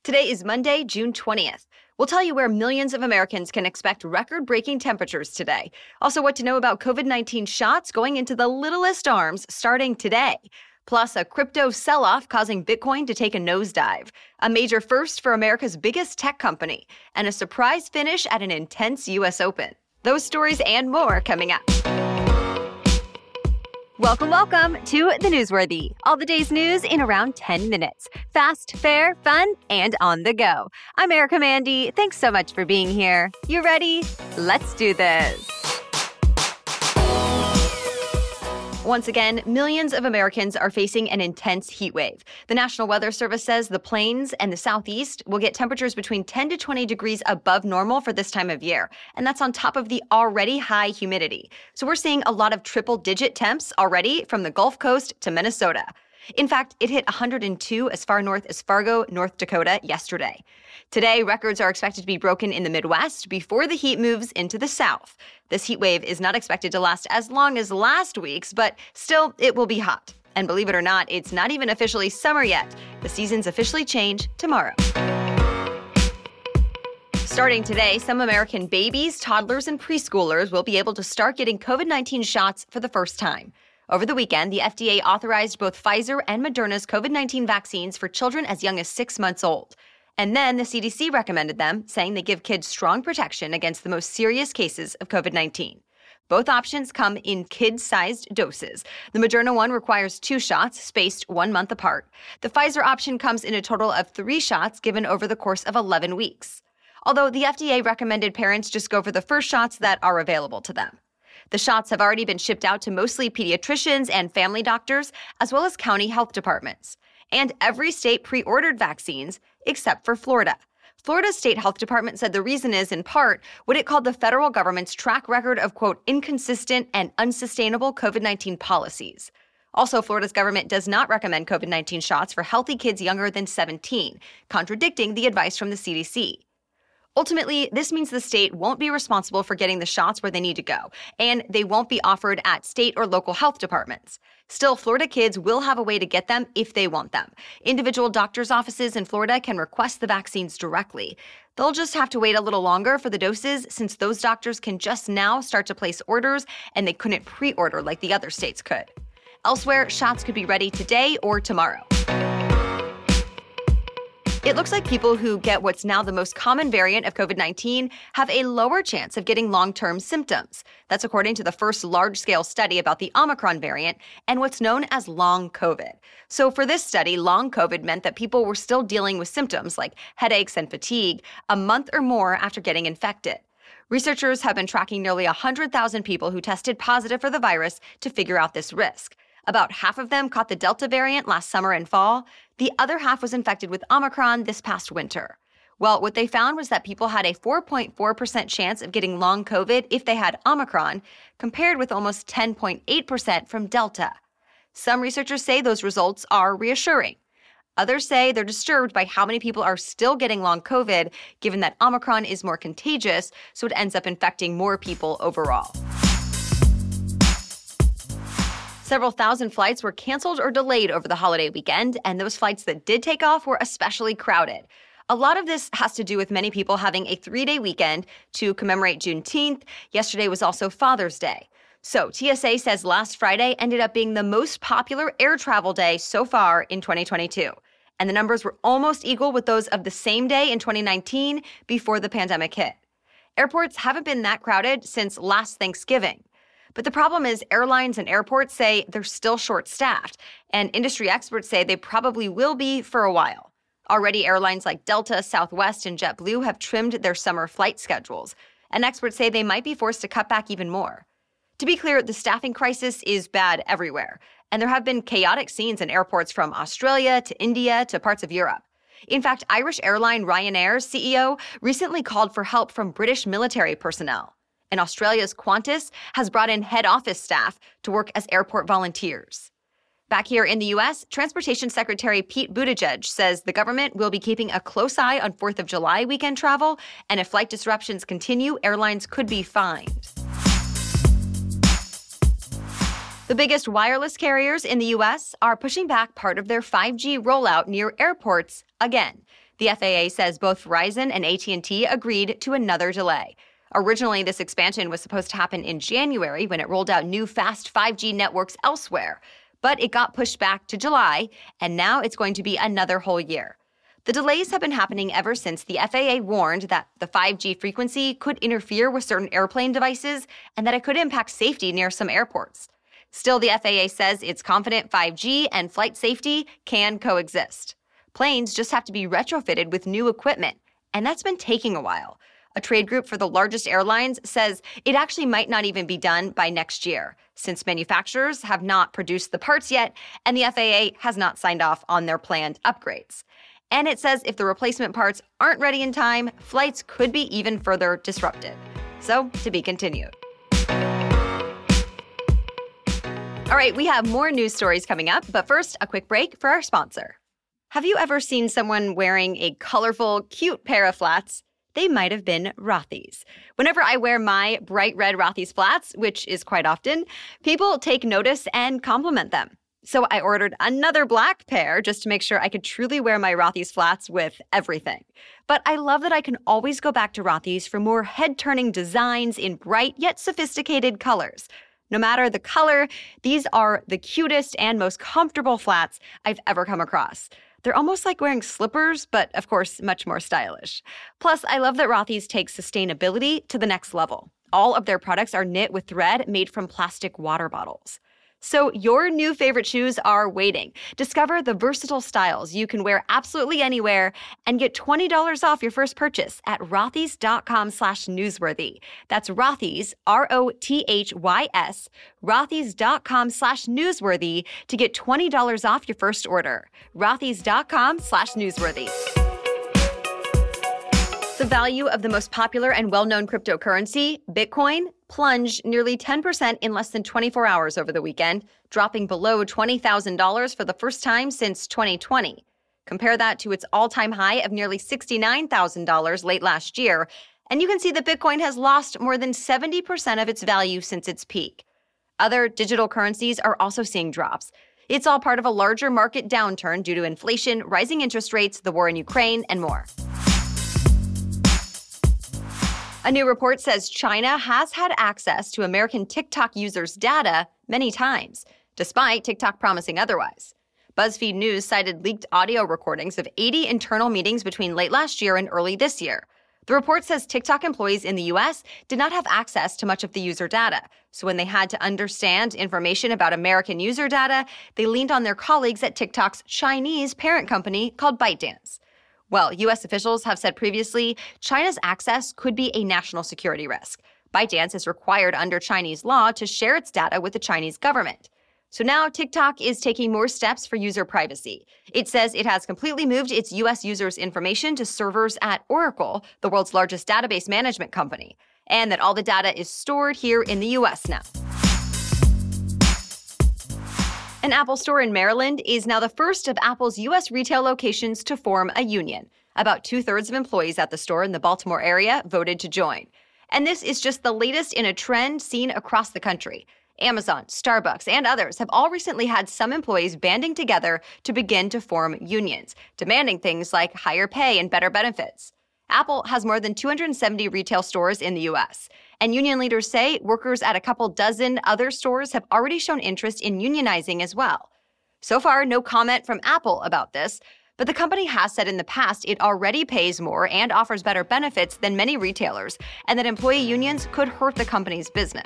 Today is Monday, June 20th. We'll tell you where millions of Americans can expect record-breaking temperatures today. Also, what to know about COVID-19 shots going into the littlest arms starting today. Plus, a crypto sell-off causing Bitcoin to take a nosedive. A major first for America's biggest tech company. And a surprise finish at an intense U.S. Open. Those stories and more coming up. Welcome to The Newsworthy. All the day's news in around 10 minutes. Fast, fair, fun, and on the go. I'm Erica Mandy. Thanks so much for being here. You ready? Let's do this. Once again, millions of Americans are facing an intense heat wave. The National Weather Service says the plains and the southeast will get temperatures between 10 to 20 degrees above normal for this time of year. And that's on top of the already high humidity. So we're seeing a lot of triple-digit temps already from the Gulf Coast to Minnesota. In fact, it hit 102 as far north as Fargo, North Dakota yesterday. Today, records are expected to be broken in the Midwest before the heat moves into the South. This heat wave is not expected to last as long as last week's, but still, it will be hot. And believe it or not, it's not even officially summer yet. The seasons officially change tomorrow. Starting today, some American babies, toddlers, and preschoolers will be able to start getting COVID-19 shots for the first time. Over the weekend, the FDA authorized both Pfizer and Moderna's COVID-19 vaccines for children as young as 6 months old. And then the CDC recommended them, saying they give kids strong protection against the most serious cases of COVID-19. Both options come in kid-sized doses. The Moderna one requires 2 shots, spaced 1 month apart. The Pfizer option comes in a total of 3 shots given over the course of 11 weeks. Although the FDA recommended parents just go for the first shots that are available to them. The shots have already been shipped out to mostly pediatricians and family doctors, as well as county health departments. And every state pre-ordered vaccines, except for Florida. Florida's state health department said the reason is, in part, what it called the federal government's track record of, quote, inconsistent and unsustainable COVID-19 policies. Also, Florida's government does not recommend COVID-19 shots for healthy kids younger than 17, contradicting the advice from the CDC. Ultimately, this means the state won't be responsible for getting the shots where they need to go, and they won't be offered at state or local health departments. Still, Florida kids will have a way to get them if they want them. Individual doctors' offices in Florida can request the vaccines directly. They'll just have to wait a little longer for the doses since those doctors can just now start to place orders and they couldn't pre-order like the other states could. Elsewhere, shots could be ready today or tomorrow. It looks like people who get what's now the most common variant of COVID-19 have a lower chance of getting long-term symptoms. That's according to the first large-scale study about the Omicron variant and what's known as long COVID. So for this study, long COVID meant that people were still dealing with symptoms like headaches and fatigue a month or more after getting infected. Researchers have been tracking nearly 100,000 people who tested positive for the virus to figure out this risk. About half of them caught the Delta variant last summer and fall. The other half was infected with Omicron this past winter. Well, what they found was that people had a 4.4% chance of getting long COVID if they had Omicron, compared with almost 10.8% from Delta. Some researchers say those results are reassuring. Others say they're disturbed by how many people are still getting long COVID, given that Omicron is more contagious, so it ends up infecting more people overall. Several thousand flights were canceled or delayed over the holiday weekend, and those flights that did take off were especially crowded. A lot of this has to do with many people having a 3-day weekend to commemorate Juneteenth. Yesterday was also Father's Day. So TSA says last Friday ended up being the most popular air travel day so far in 2022. And the numbers were almost equal with those of the same day in 2019 before the pandemic hit. Airports haven't been that crowded since last Thanksgiving. But the problem is airlines and airports say they're still short-staffed, and industry experts say they probably will be for a while. Already, airlines like Delta, Southwest, and JetBlue have trimmed their summer flight schedules, and experts say they might be forced to cut back even more. To be clear, the staffing crisis is bad everywhere, and there have been chaotic scenes in airports from Australia to India to parts of Europe. In fact, Irish airline Ryanair's CEO recently called for help from British military personnel. And Australia's Qantas has brought in head office staff to work as airport volunteers. Back here in the U.S., Transportation Secretary Pete Buttigieg says the government will be keeping a close eye on 4th of July weekend travel, and if flight disruptions continue, airlines could be fined. The biggest wireless carriers in the U.S. are pushing back part of their 5G rollout near airports again. The FAA says both Verizon and AT&T agreed to another delay. Originally, this expansion was supposed to happen in January when it rolled out new fast 5G networks elsewhere. But it got pushed back to July, and now it's going to be another whole year. The delays have been happening ever since the FAA warned that the 5G frequency could interfere with certain airplane devices and that it could impact safety near some airports. Still, the FAA says it's confident 5G and flight safety can coexist. Planes just have to be retrofitted with new equipment, and that's been taking a while. A trade group for the largest airlines says it actually might not even be done by next year, since manufacturers have not produced the parts yet and the FAA has not signed off on their planned upgrades. And it says if the replacement parts aren't ready in time, flights could be even further disrupted. So, to be continued. All right, we have more news stories coming up, but first, a quick break for our sponsor. Have you ever seen someone wearing a colorful, cute pair of flats? They might have been Rothy's. Whenever I wear my bright red Rothy's flats, which is quite often, people take notice and compliment them. So I ordered another black pair just to make sure I could truly wear my Rothy's flats with everything. But I love that I can always go back to Rothy's for more head-turning designs in bright yet sophisticated colors. No matter the color, these are the cutest and most comfortable flats I've ever come across. They're almost like wearing slippers, but of course, much more stylish. Plus, I love that Rothy's takes sustainability to the next level. All of their products are knit with thread made from plastic water bottles. So your new favorite shoes are waiting. Discover the versatile styles you can wear absolutely anywhere and get $20 off your first purchase at rothys.com/newsworthy. That's Rothys, ROTHYS, rothys.com/newsworthy to get $20 off your first order. rothys.com/newsworthy. The value of the most popular and well-known cryptocurrency, Bitcoin, plunged nearly 10% in less than 24 hours over the weekend, dropping below $20,000 for the first time since 2020. Compare that to its all-time high of nearly $69,000 late last year, and you can see that Bitcoin has lost more than 70% of its value since its peak. Other digital currencies are also seeing drops. It's all part of a larger market downturn due to inflation, rising interest rates, the war in Ukraine, and more. A new report says China has had access to American TikTok users' data many times, despite TikTok promising otherwise. BuzzFeed News cited leaked audio recordings of 80 internal meetings between late last year and early this year. The report says TikTok employees in the U.S. did not have access to much of the user data, so when they had to understand information about American user data, they leaned on their colleagues at TikTok's Chinese parent company called ByteDance. Well, U.S. officials have said previously China's access could be a national security risk. ByteDance is required under Chinese law to share its data with the Chinese government. So now TikTok is taking more steps for user privacy. It says it has completely moved its U.S. users' information to servers at Oracle, the world's largest database management company, and that all the data is stored here in the U.S. now. An Apple store in Maryland is now the first of Apple's U.S. retail locations to form a union. About 2/3 of employees at the store in the Baltimore area voted to join. And this is just the latest in a trend seen across the country. Amazon, Starbucks, and others have all recently had some employees banding together to begin to form unions, demanding things like higher pay and better benefits. Apple has more than 270 retail stores in the U.S., and union leaders say workers at a couple dozen other stores have already shown interest in unionizing as well. So far, no comment from Apple about this, but the company has said in the past it already pays more and offers better benefits than many retailers, and that employee unions could hurt the company's business.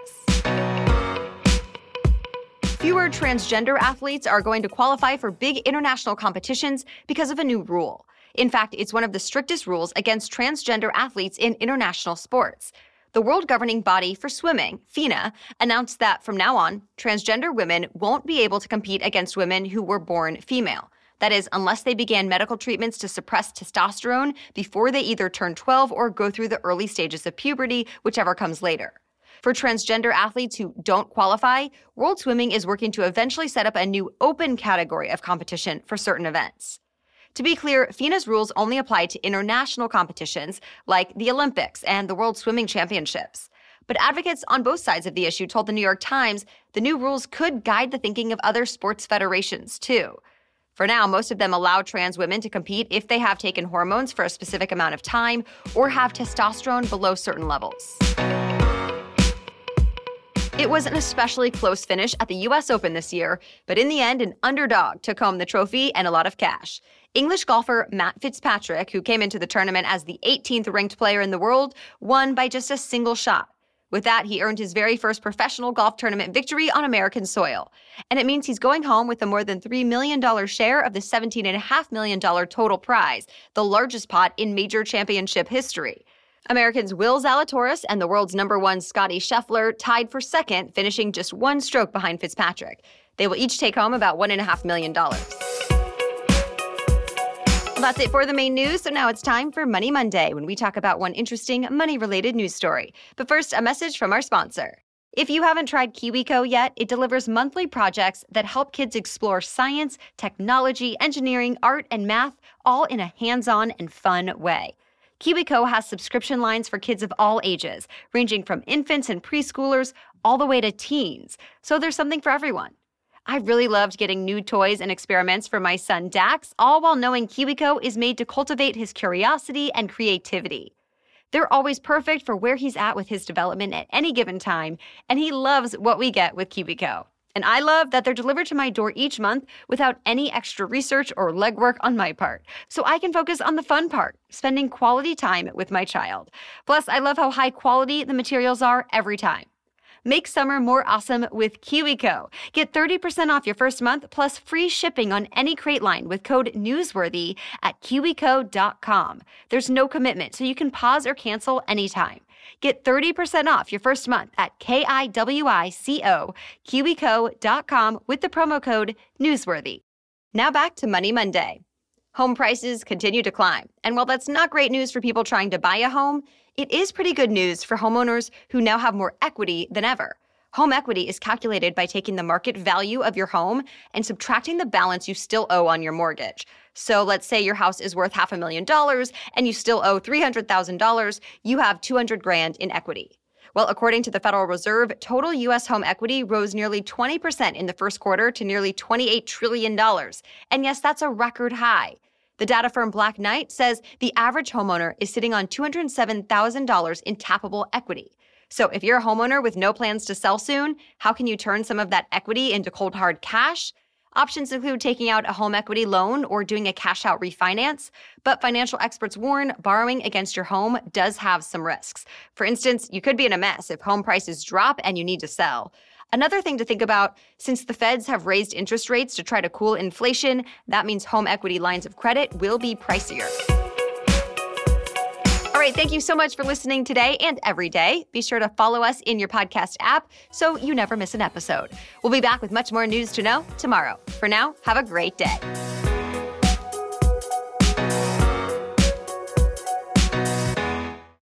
Fewer transgender athletes are going to qualify for big international competitions because of a new rule. In fact, it's one of the strictest rules against transgender athletes in international sports. The world governing body for swimming, FINA, announced that from now on, transgender women won't be able to compete against women who were born female. That is, unless they began medical treatments to suppress testosterone before they either turn 12 or go through the early stages of puberty, whichever comes later. For transgender athletes who don't qualify, World Swimming is working to eventually set up a new open category of competition for certain events. To be clear, FINA's rules only apply to international competitions like the Olympics and the World Swimming Championships. But advocates on both sides of the issue told the New York Times the new rules could guide the thinking of other sports federations, too. For now, most of them allow trans women to compete if they have taken hormones for a specific amount of time or have testosterone below certain levels. It was an especially close finish at the U.S. Open this year, but in the end, an underdog took home the trophy and a lot of cash. English golfer Matt Fitzpatrick, who came into the tournament as the 18th ranked player in the world, won by just a single shot. With that, he earned his very first professional golf tournament victory on American soil. And it means he's going home with a more than $3 million share of the $17.5 million total prize, the largest pot in major championship history. Americans Will Zalatoris and the world's number one Scottie Scheffler tied for second, finishing just one stroke behind Fitzpatrick. They will each take home about $1.5 million. That's it for the main news, so now it's time for Money Monday, when we talk about one interesting money-related news story. But first, a message from our sponsor. If you haven't tried KiwiCo yet, it delivers monthly projects that help kids explore science, technology, engineering, art, and math, all in a hands-on and fun way. KiwiCo has subscription lines for kids of all ages, ranging from infants and preschoolers all the way to teens, so there's something for everyone. I really loved getting new toys and experiments for my son Dax, all while knowing KiwiCo is made to cultivate his curiosity and creativity. They're always perfect for where he's at with his development at any given time, and he loves what we get with KiwiCo. And I love that they're delivered to my door each month without any extra research or legwork on my part, so I can focus on the fun part, spending quality time with my child. Plus, I love how high quality the materials are every time. Make summer more awesome with KiwiCo. Get 30% off your first month plus free shipping on any crate line with code NEWSWORTHY at KiwiCo.com. There's no commitment, so you can pause or cancel anytime. Get 30% off your first month at KiwiCo.com with the promo code NEWSWORTHY. Now back to Money Monday. Home prices continue to climb, and while that's not great news for people trying to buy a home, it is pretty good news for homeowners who now have more equity than ever. Home equity is calculated by taking the market value of your home and subtracting the balance you still owe on your mortgage. So let's say your house is worth $500,000 and you still owe $300,000, you have $200,000 in equity. Well, according to the Federal Reserve, total U.S. home equity rose nearly 20% in the first quarter to nearly $28 trillion. And yes, that's a record high. The data firm Black Knight says the average homeowner is sitting on $207,000 in tappable equity. So if you're a homeowner with no plans to sell soon, how can you turn some of that equity into cold hard cash? Options include taking out a home equity loan or doing a cash out refinance. But financial experts warn borrowing against your home does have some risks. For instance, you could be in a mess if home prices drop and you need to sell. Another thing to think about, since the feds have raised interest rates to try to cool inflation, that means home equity lines of credit will be pricier. All right, thank you so much for listening today and every day. Be sure to follow us in your podcast app so you never miss an episode. We'll be back with much more news to know tomorrow. For now, have a great day.